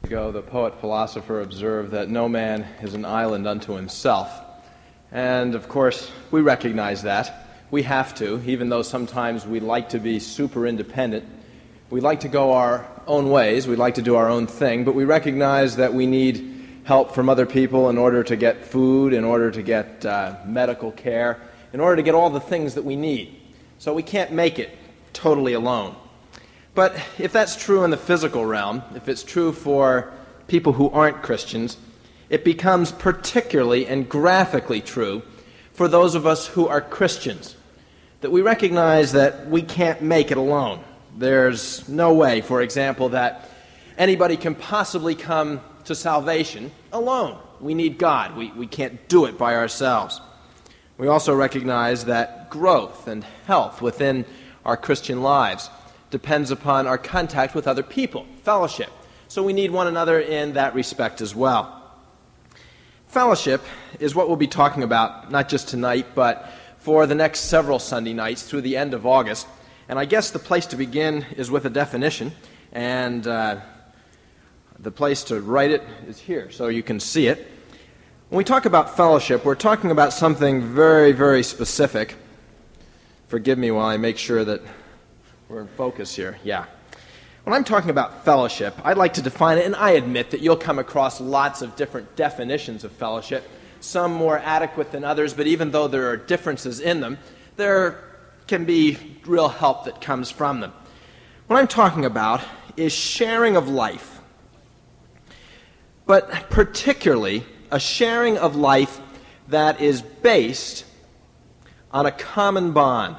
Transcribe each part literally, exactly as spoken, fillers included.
ago, the poet-philosopher observed that no man is an island unto himself. And, of course, we recognize that. We have to, even though sometimes we like to be super independent. We like to go our own ways. We like to do our own thing. But we recognize that we need help from other people in order to get food, in order to get uh, medical care, in order to get all the things that we need. So we can't make it totally alone. But if that's true in the physical realm, if it's true for people who aren't Christians, it becomes particularly and graphically true for those of us who are Christians, that we recognize that we can't make it alone. There's no way, for example, that anybody can possibly come to salvation alone. We need God. We, we can't do it by ourselves. We also recognize that growth and health within our Christian lives depends upon our contact with other people, fellowship. So we need one another in that respect as well. Fellowship is what we'll be talking about, not just tonight, but for the next several Sunday nights through the end of August. And I guess the place to begin is with a definition, and uh, the place to write it is here, so you can see it. When we talk about fellowship, we're talking about something very, very specific. Forgive me while I make sure that we're in focus here. Yeah. When I'm talking about fellowship, I'd like to define it, and I admit that you'll come across lots of different definitions of fellowship, some more adequate than others, but even though there are differences in them, there can be real help that comes from them. What I'm talking about is sharing of life, but particularly a sharing of life that is based on a common bond.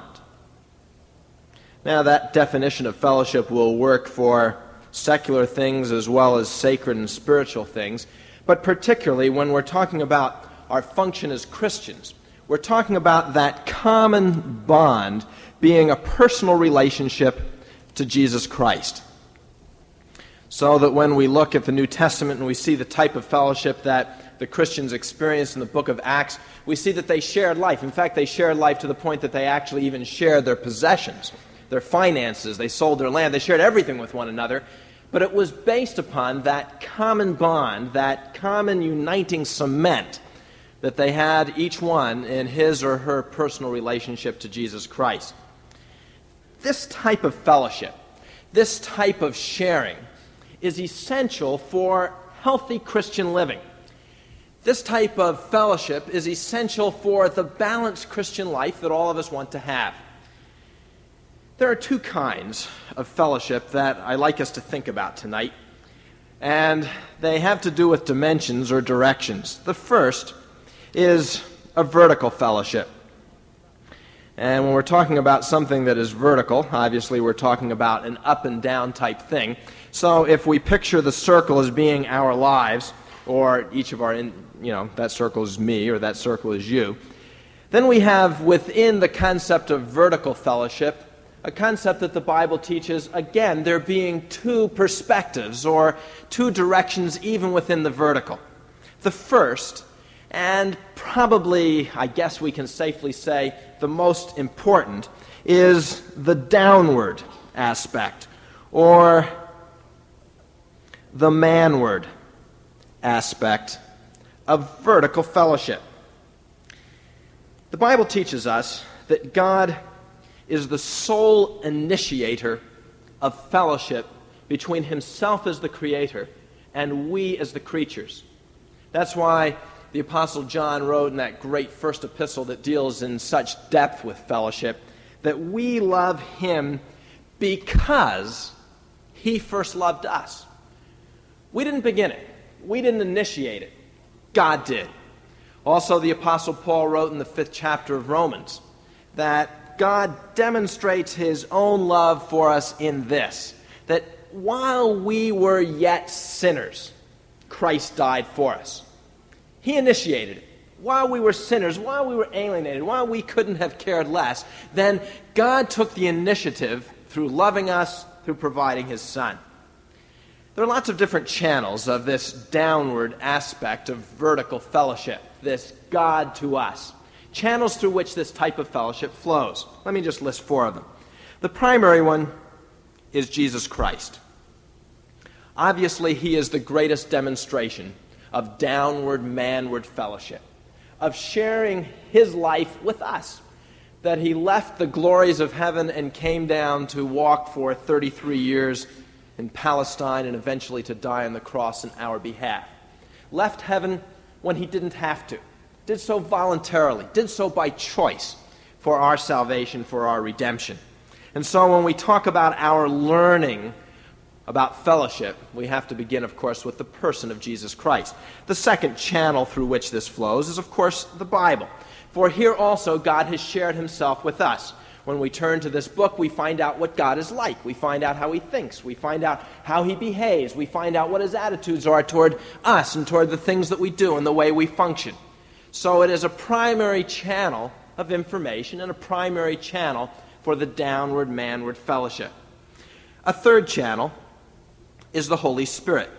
Now, that definition of fellowship will work for secular things as well as sacred and spiritual things, but particularly when we're talking about our function as Christians, we're talking about that common bond being a personal relationship to Jesus Christ. So that when we look at the New Testament and we see the type of fellowship that the Christians experienced in the book of Acts, we see that they shared life. In fact, they shared life to the point that they actually even shared their possessions, their finances. They sold their land. They shared everything with one another. But it was based upon that common bond, that common uniting cement that they had each one in his or her personal relationship to Jesus Christ. This type of fellowship, this type of sharing, is essential for healthy Christian living. This type of fellowship is essential for the balanced Christian life that all of us want to have. There are two kinds of fellowship that I like us to think about tonight, and they have to do with dimensions or directions. The first is a vertical fellowship. And when we're talking about something that is vertical, obviously we're talking about an up and down type thing. So if we picture the circle as being our lives, or each of our, in, you know, that circle is me, or that circle is you, then we have within the concept of vertical fellowship a concept that the Bible teaches, again, there being two perspectives or two directions even within the vertical. The first, and probably, I guess we can safely say, the most important, is the downward aspect, or the manward aspect of vertical fellowship. The Bible teaches us that God is the sole initiator of fellowship between himself as the creator and we as the creatures. That's why the Apostle John wrote in that great first epistle that deals in such depth with fellowship that we love him because he first loved us. We didn't begin it. We didn't initiate it. God did. Also, the Apostle Paul wrote in the fifth chapter of Romans that God demonstrates his own love for us in this, that while we were yet sinners, Christ died for us. He initiated it. While we were sinners, while we were alienated, while we couldn't have cared less, then God took the initiative through loving us, through providing his Son. There are lots of different channels of this downward aspect of vertical fellowship, this God to us. Channels through which this type of fellowship flows. Let me just list four of them. The primary one is Jesus Christ. Obviously, he is the greatest demonstration of downward manward fellowship, of sharing his life with us, that he left the glories of heaven and came down to walk for thirty-three years in Palestine and eventually to die on the cross in our behalf. Left heaven when he didn't have to, did so voluntarily, did so by choice for our salvation, for our redemption. And so when we talk about our learning about fellowship, we have to begin, of course, with the person of Jesus Christ. The second channel through which this flows is, of course, the Bible. For here also God has shared himself with us. When we turn to this book, we find out what God is like. We find out how he thinks. We find out how he behaves. We find out what his attitudes are toward us and toward the things that we do and the way we function. So it is a primary channel of information and a primary channel for the downward manward fellowship. A third channel is the Holy Spirit.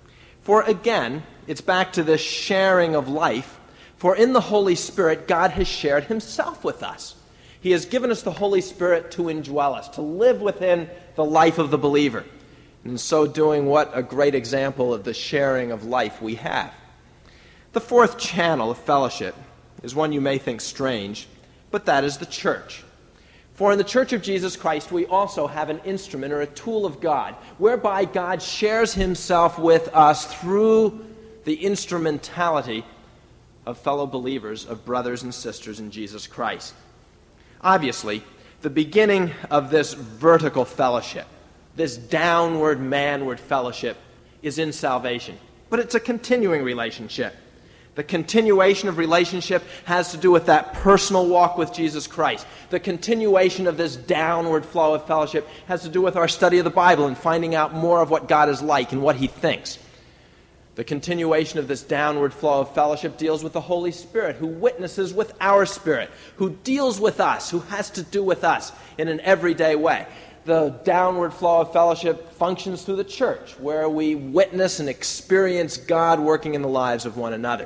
For again, it's back to this sharing of life. For in the Holy Spirit, God has shared himself with us. He has given us the Holy Spirit to indwell us, to live within the life of the believer. And in so doing, what a great example of the sharing of life we have. The fourth channel of fellowship is one you may think strange, but that is the church. For in the Church of Jesus Christ, we also have an instrument or a tool of God, whereby God shares himself with us through the instrumentality of fellow believers, of brothers and sisters in Jesus Christ. Obviously, the beginning of this vertical fellowship, this downward manward fellowship, is in salvation. But it's a continuing relationship. The continuation of relationship has to do with that personal walk with Jesus Christ. The continuation of this downward flow of fellowship has to do with our study of the Bible and finding out more of what God is like and what he thinks. The continuation of this downward flow of fellowship deals with the Holy Spirit, who witnesses with our spirit, who deals with us, who has to do with us in an everyday way. The downward flow of fellowship functions through the church, where we witness and experience God working in the lives of one another.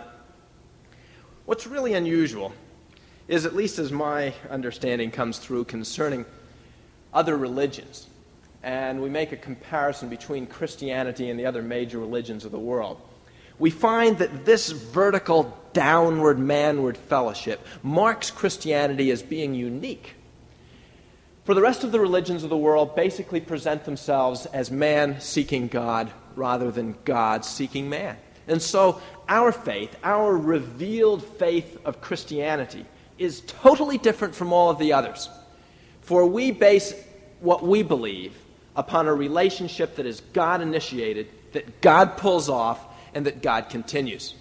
What's really unusual is, at least as my understanding comes through concerning other religions, and we make a comparison between Christianity and the other major religions of the world, we find that this vertical downward manward fellowship marks Christianity as being unique. For the rest of the religions of the world basically present themselves as man seeking God rather than God seeking man. And so our faith, our revealed faith of Christianity, is totally different from all of the others. For we base what we believe upon a relationship that is God-initiated, that God pulls off, and that God continues.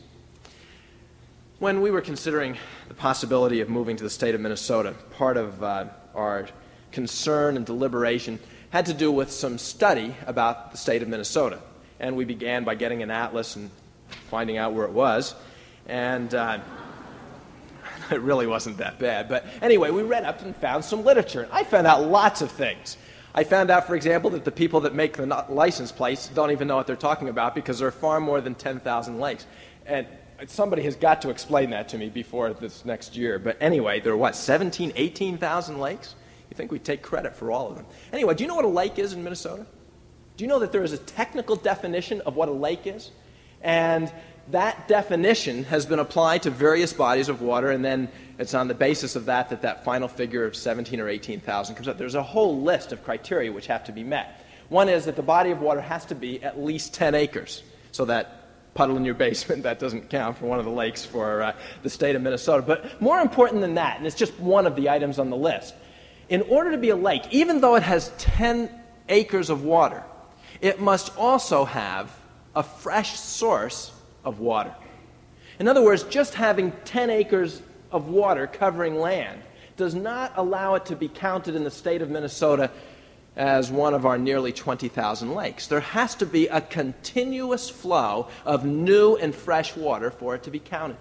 When we were considering the possibility of moving to the state of Minnesota, part of uh, our concern and deliberation had to do with some study about the state of Minnesota. And we began by getting an atlas and finding out where it was. And uh, it really wasn't that bad. But anyway, we read up and found some literature. And I found out lots of things. I found out, for example, that the people that make the license plates don't even know what they're talking about because there are far more than ten thousand lakes. And somebody has got to explain that to me before this next year. But anyway, there are, what, seventeen, eighteen thousand lakes? You think we'd take credit for all of them. Anyway, do you know what a lake is in Minnesota? Do you know that there is a technical definition of what a lake is? And that definition has been applied to various bodies of water, and then it's on the basis of that that that final figure of seventeen or eighteen thousand comes up. There's a whole list of criteria which have to be met. One is that the body of water has to be at least ten acres, so that puddle in your basement, that doesn't count for one of the lakes for uh, the state of Minnesota. But more important than that, and it's just one of the items on the list, in order to be a lake, even though it has ten acres of water, it must also have a fresh source of water. In other words, just having ten acres of water covering land does not allow it to be counted in the state of Minnesota as one of our nearly twenty thousand lakes. There has to be a continuous flow of new and fresh water for it to be counted.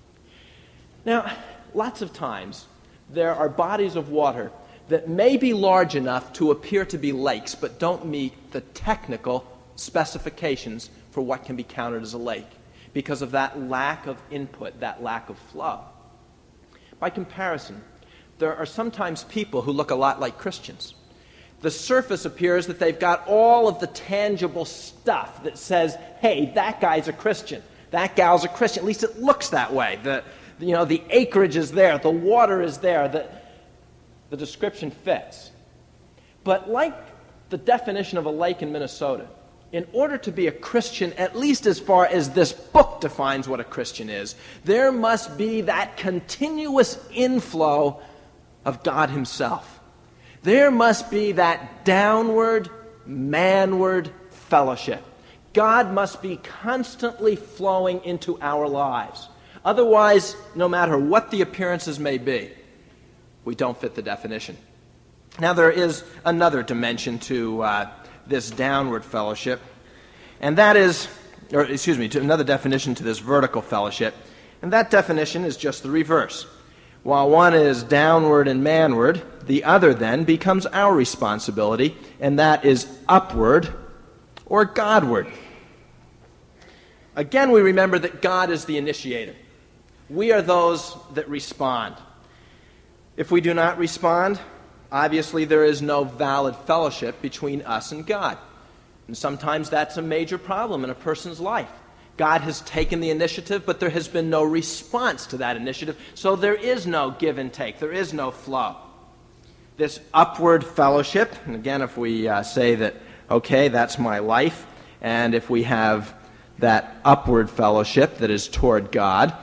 Now, lots of times there are bodies of water that may be large enough to appear to be lakes but don't meet the technical specifications for what can be counted as a lake because of that lack of input, that lack of flow. By comparison, there are sometimes people who look a lot like Christians. The surface appears that they've got all of the tangible stuff that says, hey, that guy's a Christian, that gal's a Christian. At least it looks that way. The, you know, the acreage is there, the water is there, the, the description fits. But like the definition of a lake in Minnesota, in order to be a Christian, at least as far as this book defines what a Christian is, there must be that continuous inflow of God himself. There must be that downward, manward fellowship. God must be constantly flowing into our lives. Otherwise, no matter what the appearances may be, we don't fit the definition. Now, there is another dimension to uh, this downward fellowship, and that is, or excuse me, to another definition to this vertical fellowship, and that definition is just the reverse. While one is downward and manward, the other then becomes our responsibility, and that is upward or Godward. Again, we remember that God is the initiator. We are those that respond. If we do not respond, obviously there is no valid fellowship between us and God. And sometimes that's a major problem in a person's life. God has taken the initiative, but there has been no response to that initiative, so there is no give and take. There is no flow. This upward fellowship, and again, if we uh, say that, okay, that's my life, and if we have that upward fellowship that is toward God,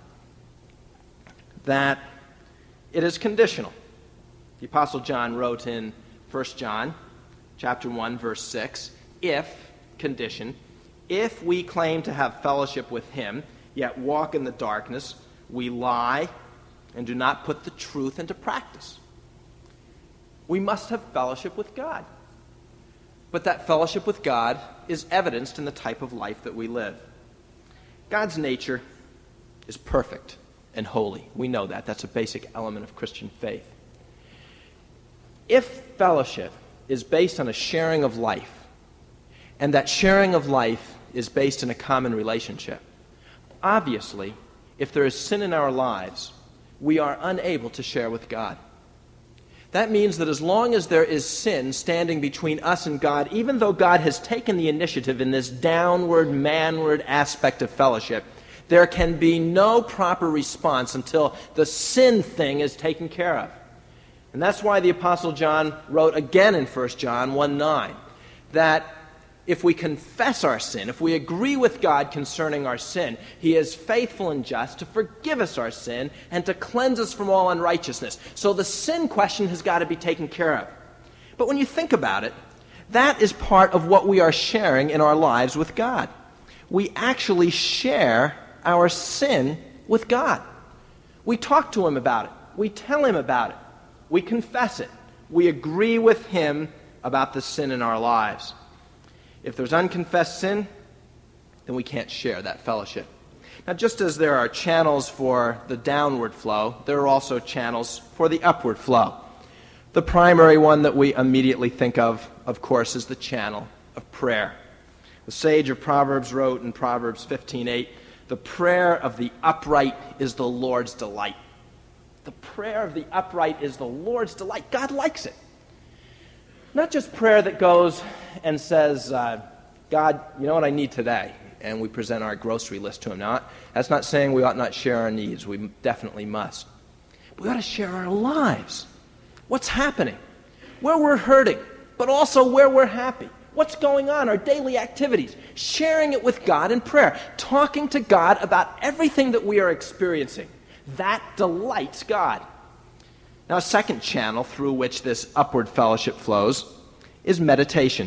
that it is conditional. The Apostle John wrote in First John chapter one, verse six, if, condition, if we claim to have fellowship with him, yet walk in the darkness, we lie and do not put the truth into practice. We must have fellowship with God. But that fellowship with God is evidenced in the type of life that we live. God's nature is perfect and holy. We know that. That's a basic element of Christian faith. If fellowship is based on a sharing of life, and that sharing of life is based in a common relationship, obviously, if there is sin in our lives, we are unable to share with God. That means that as long as there is sin standing between us and God, even though God has taken the initiative in this downward, manward aspect of fellowship, there can be no proper response until the sin thing is taken care of. And that's why the Apostle John wrote again in First John one nine, that if we confess our sin, if we agree with God concerning our sin, he is faithful and just to forgive us our sin and to cleanse us from all unrighteousness. So the sin question has got to be taken care of. But when you think about it, that is part of what we are sharing in our lives with God. We actually share our sin with God. We talk to him about it. We tell him about it. We confess it. We agree with him about the sin in our lives. If there's unconfessed sin, then we can't share that fellowship. Now, just as there are channels for the downward flow, there are also channels for the upward flow. The primary one that we immediately think of, of course, is the channel of prayer. The sage of Proverbs wrote in Proverbs fifteen eight, "The prayer of the upright is the Lord's delight." The prayer of the upright is the Lord's delight. God likes it. Not just prayer that goes and says, uh, God, you know what I need today, and we present our grocery list to him. Now, that's not saying we ought not share our needs. We definitely must. But we ought to share our lives. What's happening? Where we're hurting, but also where we're happy. What's going on, our daily activities. Sharing it with God in prayer. Talking to God about everything that we are experiencing. That delights God. Now, a second channel through which this upward fellowship flows is meditation.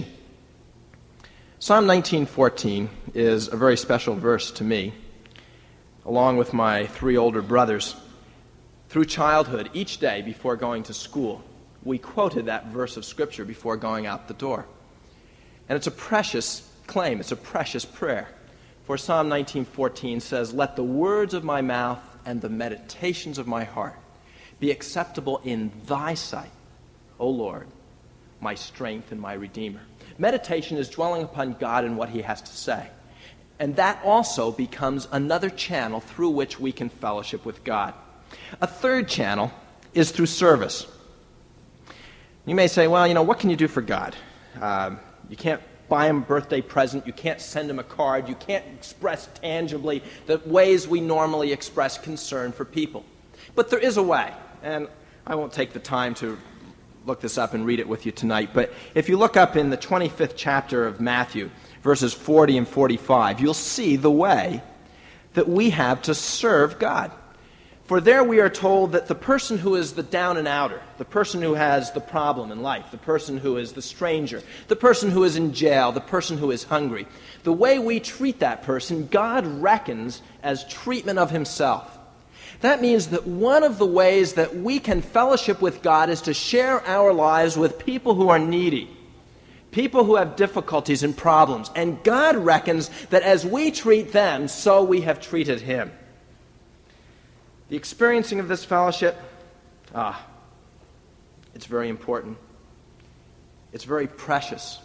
Psalm nineteen fourteen is a very special verse to me. Along with my three older brothers, through childhood, each day before going to school, we quoted that verse of Scripture before going out the door. And it's a precious claim. It's a precious prayer. For Psalm nineteen fourteen says, "Let the words of my mouth and the meditations of my heart be acceptable in thy sight, O Lord, my strength and my Redeemer." Meditation is dwelling upon God and what he has to say. And that also becomes another channel through which we can fellowship with God. A third channel is through service. You may say, well, you know, what can you do for God? Um, you can't buy him a birthday present. You can't send him a card. You can't express tangibly the ways we normally express concern for people. But there is a way, and I won't take the time to look this up and read it with you tonight, but if you look up in the twenty-fifth chapter of Matthew, verses forty and forty-five, you'll see the way that we have to serve God. For there we are told that the person who is the down and outer, the person who has the problem in life, the person who is the stranger, the person who is in jail, the person who is hungry, the way we treat that person, God reckons as treatment of himself. That means that one of the ways that we can fellowship with God is to share our lives with people who are needy, people who have difficulties and problems. And God reckons that as we treat them, so we have treated him. The experiencing of this fellowship, ah, it's very important. It's very precious.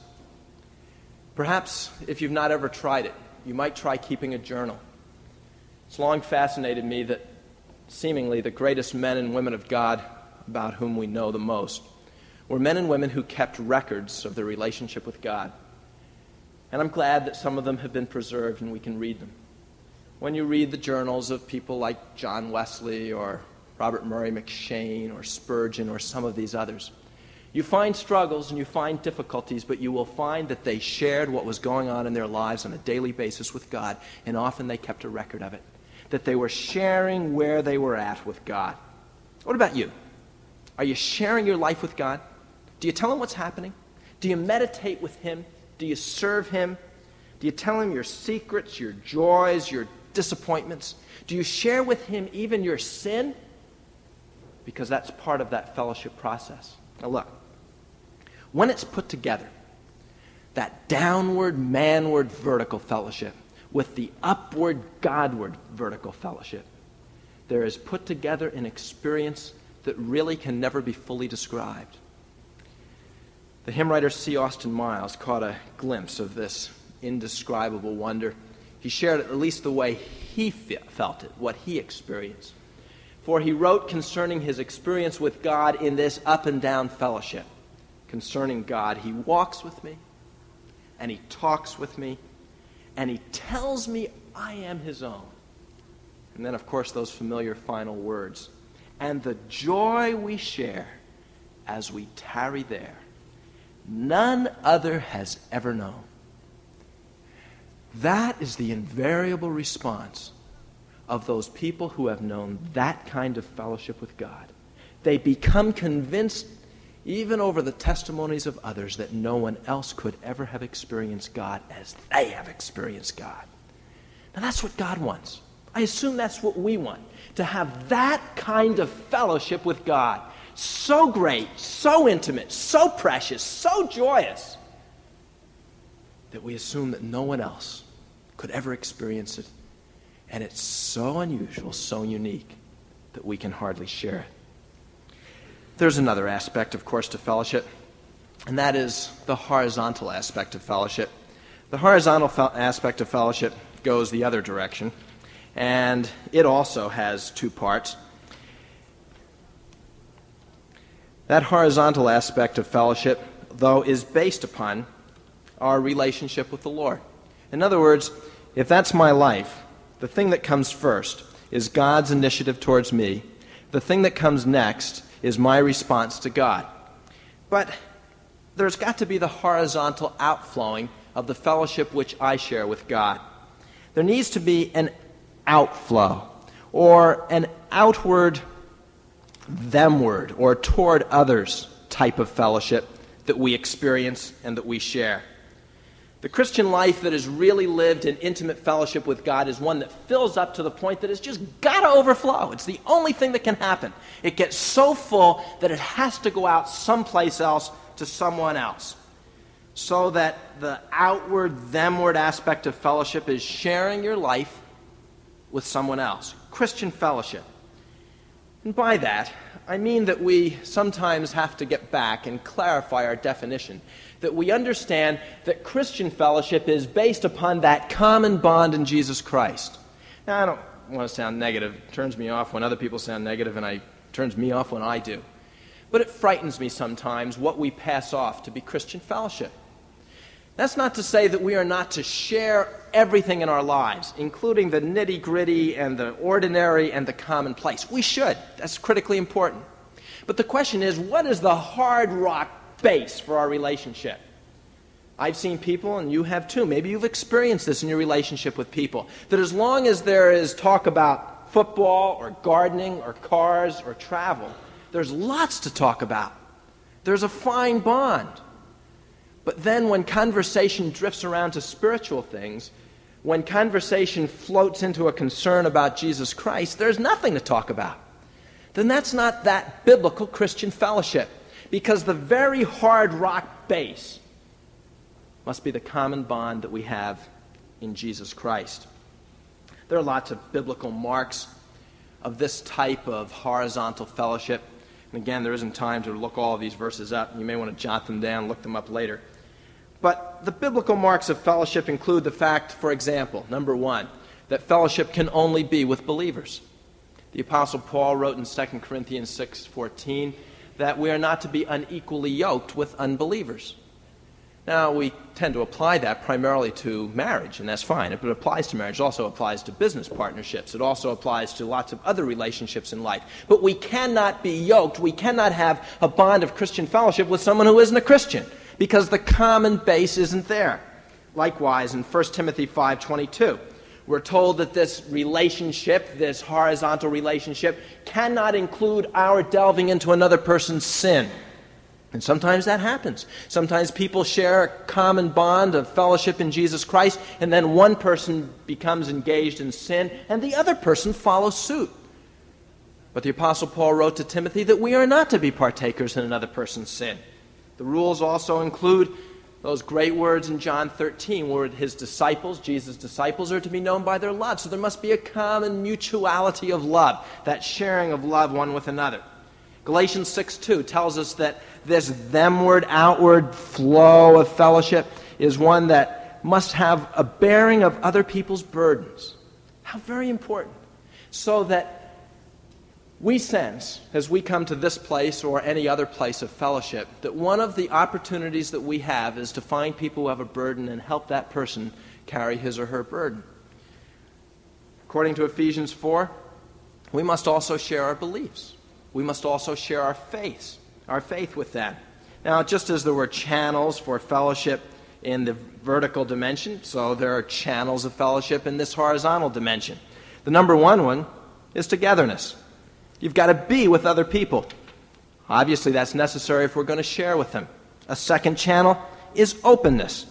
Perhaps if you've not ever tried it, you might try keeping a journal. It's long fascinated me that seemingly the greatest men and women of God about whom we know the most were men and women who kept records of their relationship with God. And I'm glad that some of them have been preserved and we can read them. When you read the journals of people like John Wesley or Robert Murray McCheyne or Spurgeon or some of these others, you find struggles and you find difficulties, but you will find that they shared what was going on in their lives on a daily basis with God, and often they kept a record of it. That they were sharing where they were at with God. What about you? Are you sharing your life with God? Do you tell him what's happening? Do you meditate with him? Do you serve him? Do you tell him your secrets, your joys, your disappointments? Do you share with him even your sin? Because that's part of that fellowship process. Now look, when it's put together, that downward, manward, vertical fellowship, with the upward, Godward vertical fellowship, there is put together an experience that really can never be fully described. The hymn writer C. Austin Miles caught a glimpse of this indescribable wonder. He shared at least the way he felt it, what he experienced. For he wrote concerning his experience with God in this up and down fellowship. Concerning God, he walks with me, and he talks with me, and he tells me I am his own. And then, of course, those familiar final words. And the joy we share as we tarry there, none other has ever known. That is the invariable response of those people who have known that kind of fellowship with God. They become convinced, even over the testimonies of others, that no one else could ever have experienced God as they have experienced God. Now that's what God wants. I assume that's what we want, to have that kind of fellowship with God. So great, so intimate, so precious, so joyous, that we assume that no one else could ever experience it. And it's so unusual, so unique, that we can hardly share it. There's another aspect, of course, to fellowship, and that is the horizontal aspect of fellowship. The horizontal fe- aspect of fellowship goes the other direction, and it also has two parts. That horizontal aspect of fellowship, though, is based upon our relationship with the Lord. In other words, if that's my life, the thing that comes first is God's initiative towards me. The thing that comes next is my response to God. But there's got to be the horizontal outflowing of the fellowship which I share with God. There needs to be an outflow, or an outward themward, or toward others type of fellowship that we experience and that we share. The Christian life that is really lived in intimate fellowship with God is one that fills up to the point that it's just got to overflow. It's the only thing that can happen. It gets so full that it has to go out someplace else to someone else. So that the outward, themward aspect of fellowship is sharing your life with someone else. Christian fellowship. And by that, I mean that we sometimes have to get back and clarify our definition. That we understand that Christian fellowship is based upon that common bond in Jesus Christ. Now, I don't want to sound negative. It turns me off when other people sound negative, and it turns me off when I do. But it frightens me sometimes what we pass off to be Christian fellowship. That's not to say that we are not to share everything in our lives, including the nitty-gritty and the ordinary and the commonplace. We should. That's critically important. But the question is, what is the hard rock base for our relationship? I've seen people, and you have too, maybe you've experienced this in your relationship with people, that as long as there is talk about football or gardening or cars or travel, there's lots to talk about. There's a fine bond. But then when conversation drifts around to spiritual things, when conversation floats into a concern about Jesus Christ, there's nothing to talk about. Then that's not that biblical Christian fellowship, because the very hard rock base must be the common bond that we have in Jesus Christ. There are lots of biblical marks of this type of horizontal fellowship. And again, there isn't time to look all of these verses up. You may want to jot them down, look them up later. But the biblical marks of fellowship include the fact, for example, number one, that fellowship can only be with believers. The Apostle Paul wrote in Second Corinthians six fourteen that we are not to be unequally yoked with unbelievers. Now, we tend to apply that primarily to marriage, and that's fine. It applies to marriage. It also applies to business partnerships. It also applies to lots of other relationships in life. But we cannot be yoked. We cannot have a bond of Christian fellowship with someone who isn't a Christian, because the common base isn't there. Likewise, in First Timothy five twenty-two, we're told that this relationship, this horizontal relationship, cannot include our delving into another person's sin. And sometimes that happens. Sometimes people share a common bond of fellowship in Jesus Christ, and then one person becomes engaged in sin, and the other person follows suit. But the Apostle Paul wrote to Timothy that we are not to be partakers in another person's sin. The rules also include those great words in John thirteen, where his disciples, Jesus' disciples, are to be known by their love. So there must be a common mutuality of love, that sharing of love one with another. Galatians six two tells us that this themward, outward flow of fellowship is one that must have a bearing of other people's burdens. How very important. So that we sense, as we come to this place or any other place of fellowship, that one of the opportunities that we have is to find people who have a burden and help that person carry his or her burden. According to Ephesians four, we must also share our beliefs. We must also share our faith, our faith with them. Now, just as there were channels for fellowship in the vertical dimension, so there are channels of fellowship in this horizontal dimension. The number one one is togetherness. You've got to be with other people. Obviously, that's necessary if we're going to share with them. A second channel is openness.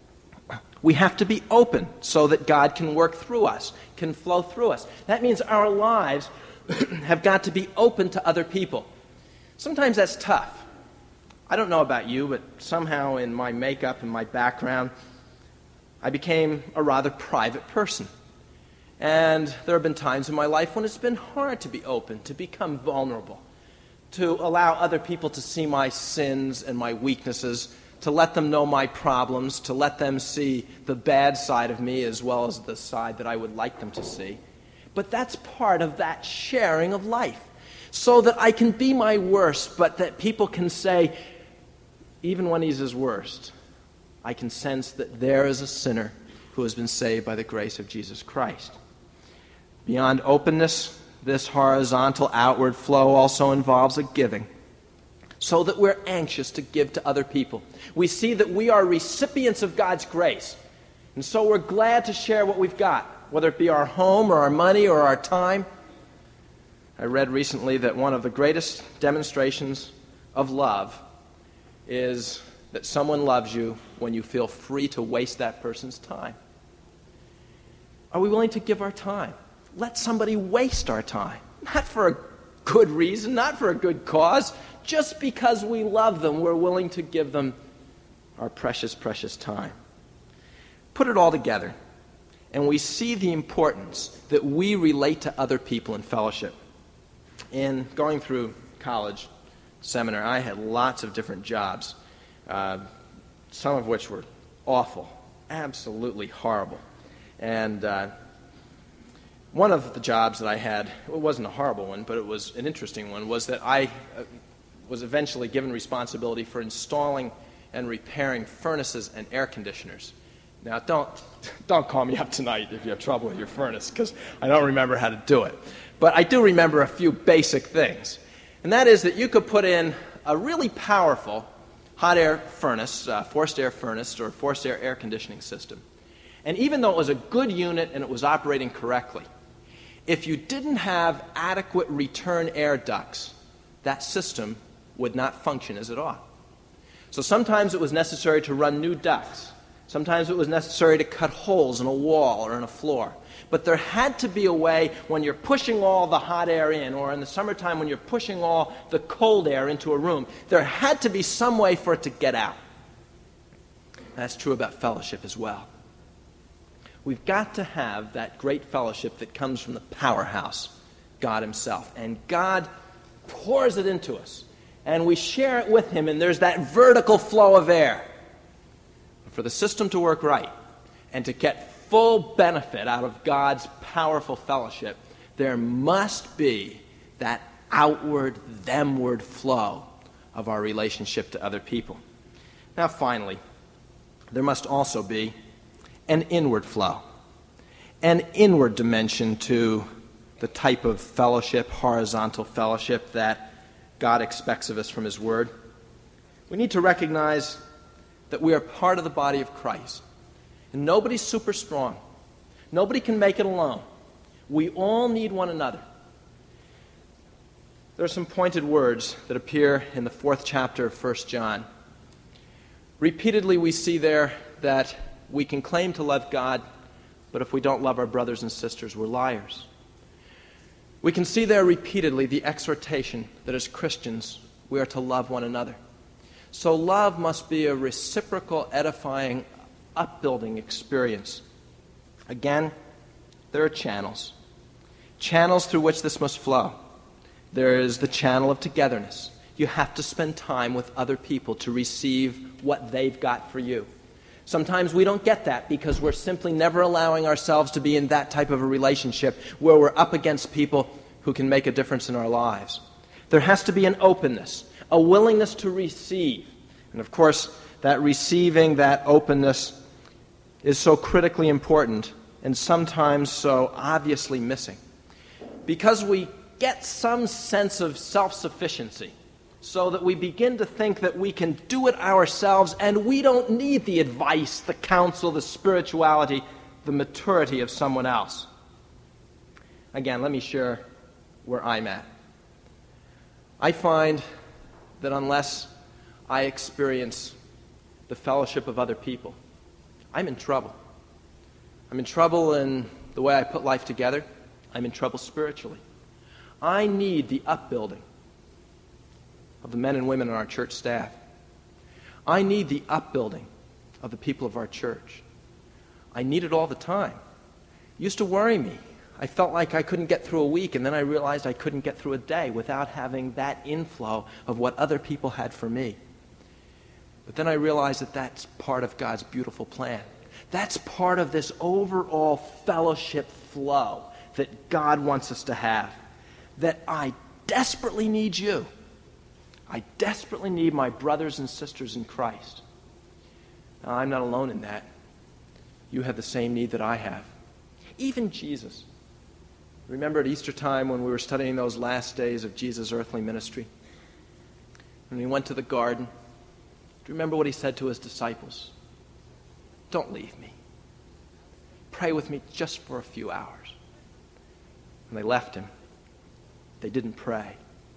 We have to be open so that God can work through us, can flow through us. That means our lives have got to be open to other people. Sometimes that's tough. I don't know about you, but somehow in my makeup and my background, I became a rather private person. And there have been times in my life when it's been hard to be open, to become vulnerable, to allow other people to see my sins and my weaknesses, to let them know my problems, to let them see the bad side of me as well as the side that I would like them to see. But that's part of that sharing of life, so that I can be my worst, but that people can say, even when he's his worst, I can sense that there is a sinner who has been saved by the grace of Jesus Christ. Beyond openness, this horizontal outward flow also involves a giving, so that we're anxious to give to other people. We see that we are recipients of God's grace, and so we're glad to share what we've got, whether it be our home or our money or our time. I read recently that one of the greatest demonstrations of love is that someone loves you when you feel free to waste that person's time. Are we willing to give our time? Let somebody waste our time. Not for a good reason, not for a good cause. Just because we love them, we're willing to give them our precious, precious time. Put it all together, and we see the importance that we relate to other people in fellowship. In going through college, seminar, I had lots of different jobs, uh, some of which were awful, absolutely horrible. And uh, one of the jobs that I had, it wasn't a horrible one, but it was an interesting one, was that I, uh, was eventually given responsibility for installing and repairing furnaces and air conditioners. Now, don't, don't call me up tonight if you have trouble with your furnace, because I don't remember how to do it. But I do remember a few basic things. And that is that you could put in a really powerful hot air furnace, uh, forced air furnace, or forced air air conditioning system. And even though it was a good unit and it was operating correctly, if you didn't have adequate return air ducts, that system would not function as it ought. So sometimes it was necessary to run new ducts. Sometimes it was necessary to cut holes in a wall or in a floor. But there had to be a way when you're pushing all the hot air in, or in the summertime when you're pushing all the cold air into a room, there had to be some way for it to get out. That's true about fellowship as well. We've got to have that great fellowship that comes from the powerhouse, God himself. And God pours it into us. And we share it with him, and there's that vertical flow of air. For the system to work right and to get full benefit out of God's powerful fellowship, there must be that outward, themward flow of our relationship to other people. Now, finally, there must also be an inward flow, an inward dimension to the type of fellowship, horizontal fellowship, that God expects of us from his word. We need to recognize that we are part of the body of Christ. And nobody's super strong. Nobody can make it alone. We all need one another. There are some pointed words that appear in the fourth chapter of First John. Repeatedly we see there that we can claim to love God, but if we don't love our brothers and sisters, we're liars. We can see there repeatedly the exhortation that as Christians we are to love one another. So love must be a reciprocal, edifying, upbuilding experience. Again, there are channels. Channels through which this must flow. There is the channel of togetherness. You have to spend time with other people to receive what they've got for you. Sometimes we don't get that because we're simply never allowing ourselves to be in that type of a relationship where we're up against people who can make a difference in our lives. There has to be an openness, a willingness to receive. And of course, that receiving, that openness is so critically important and sometimes so obviously missing. Because we get some sense of self-sufficiency, so that we begin to think that we can do it ourselves and we don't need the advice, the counsel, the spirituality, the maturity of someone else. Again, let me share where I'm at. I find that unless I experience the fellowship of other people, I'm in trouble. I'm in trouble in the way I put life together. I'm in trouble spiritually. I need the upbuilding of the men and women on our church staff. I need the upbuilding of the people of our church. I need it all the time. It used to worry me. I felt like I couldn't get through a week, and then I realized I couldn't get through a day without having that inflow of what other people had for me. But then I realized that that's part of God's beautiful plan. That's part of this overall fellowship flow that God wants us to have. That I desperately need you. I desperately need my brothers and sisters in Christ. Now, I'm not alone in that. You have the same need that I have. Even Jesus. Remember at Easter time when we were studying those last days of Jesus' earthly ministry? When he went to the garden, do you remember what he said to his disciples? Don't leave me. Pray with me just for a few hours. And they left him. They didn't pray.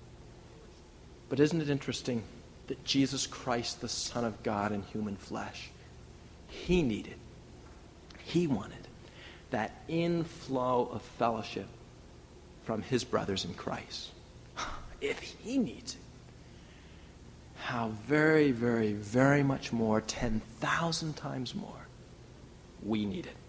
But isn't it interesting that Jesus Christ, the Son of God in human flesh, he needed, he wanted that inflow of fellowship from his brothers in Christ. If he needs it, how very, very, very much more, ten thousand times more, we need it.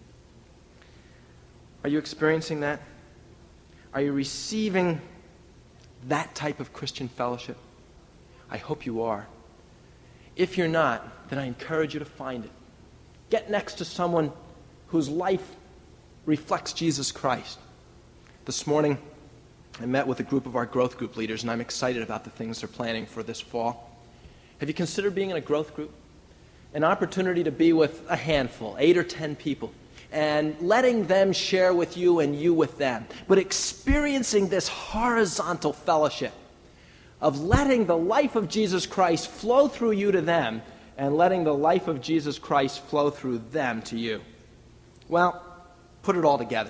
Are you experiencing that? Are you receiving that type of Christian fellowship? I hope you are. If you're not, then I encourage you to find it. Get next to someone whose life reflects Jesus Christ. This morning, I met with a group of our growth group leaders, and I'm excited about the things they're planning for this fall. Have you considered being in a growth group? An opportunity to be with a handful, eight or ten people, and letting them share with you and you with them, but experiencing this horizontal fellowship of letting the life of Jesus Christ flow through you to them and letting the life of Jesus Christ flow through them to you. Well, put it all together.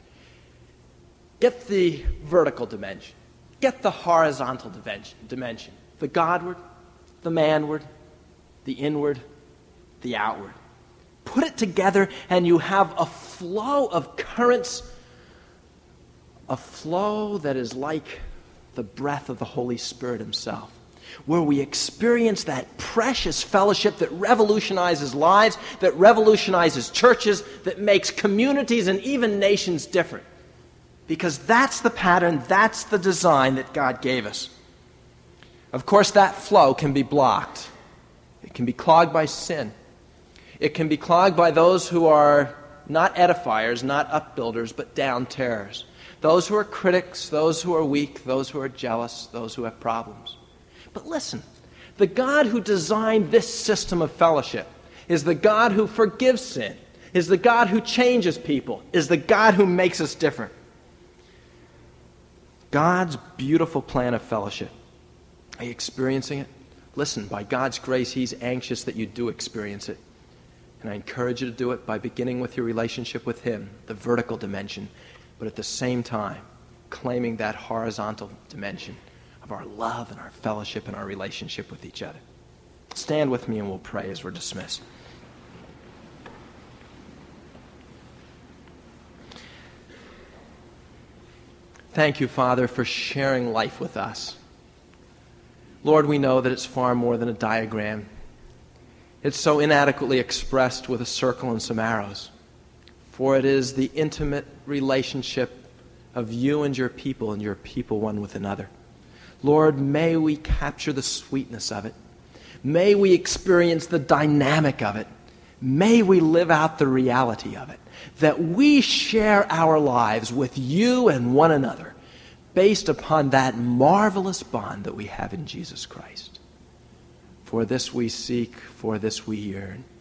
Get the vertical dimension. Get the horizontal dimension. The Godward, the manward, the inward, the outward. Put it together and you have a flow of currents, a flow that is like the breath of the Holy Spirit himself, where we experience that precious fellowship that revolutionizes lives, that revolutionizes churches, that makes communities and even nations different. Because that's the pattern, that's the design that God gave us. Of course, that flow can be blocked. It can be clogged by sin. It can be clogged by those who are not edifiers, not upbuilders, but down-terrors. Those who are critics, those who are weak, those who are jealous, those who have problems. But listen, the God who designed this system of fellowship is the God who forgives sin, is the God who changes people, is the God who makes us different. God's beautiful plan of fellowship. Are you experiencing it? Listen, by God's grace, he's anxious that you do experience it. And I encourage you to do it by beginning with your relationship with him, the vertical dimension, but at the same time, claiming that horizontal dimension of our love and our fellowship and our relationship with each other. Stand with me and we'll pray as we're dismissed. Thank you, Father, for sharing life with us. Lord, we know that it's far more than a diagram. It's so inadequately expressed with a circle and some arrows. For it is the intimate relationship of you and your people and your people one with another. Lord, may we capture the sweetness of it. May we experience the dynamic of it. May we live out the reality of it. That we share our lives with you and one another based upon that marvelous bond that we have in Jesus Christ. For this we seek, for this we yearn.